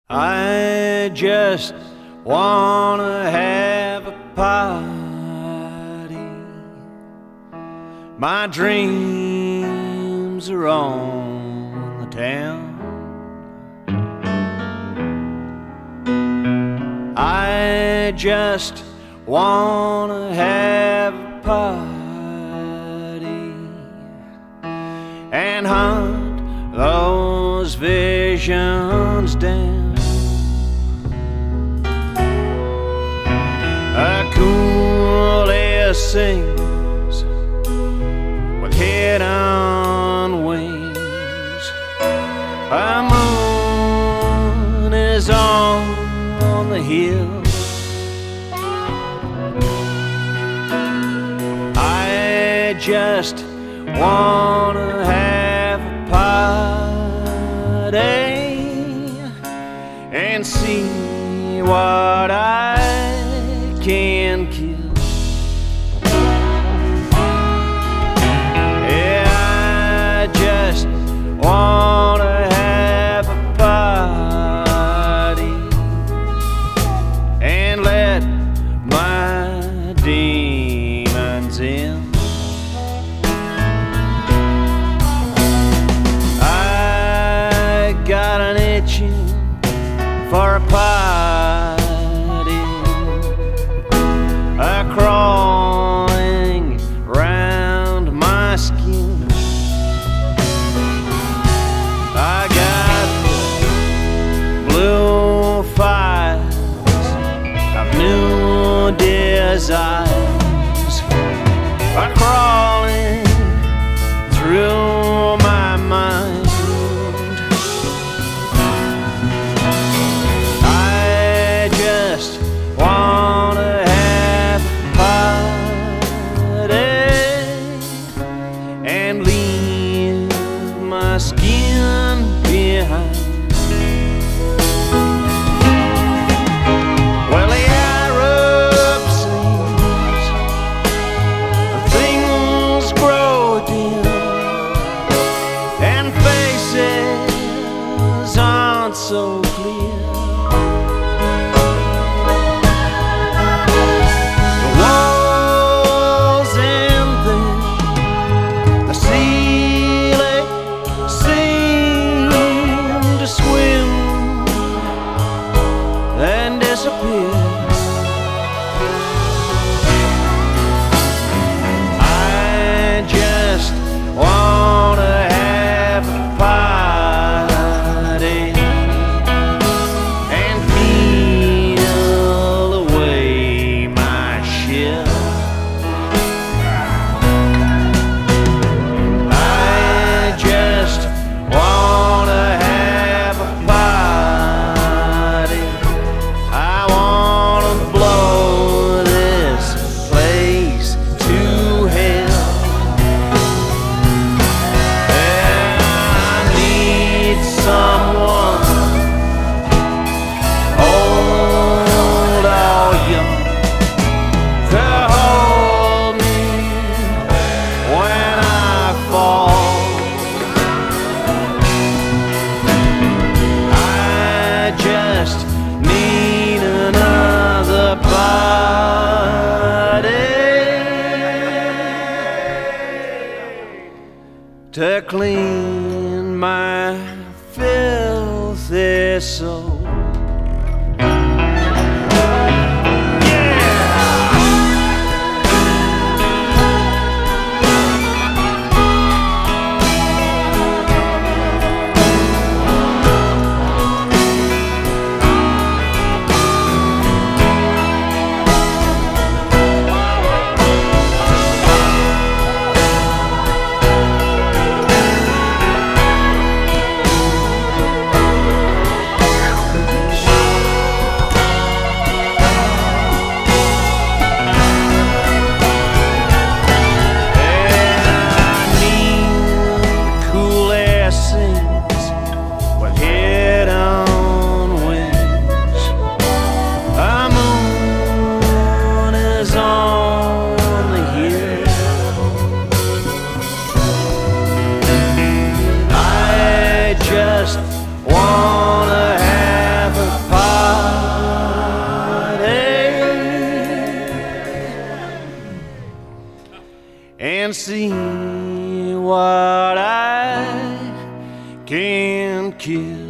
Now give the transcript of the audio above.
I just wanna have a party. My dreams are on the town. I just wanna have a party and hunt those visions down. A coolest sings with hidden wings. A moon is on the hill. I just wanna have a party and see what I can kill. Yeah, I just wanna have a party and let my demons in. I got an itching for a party, crawling round my skin. I got the blue fires of new desires are crawling through my mind. I and see what I can kill.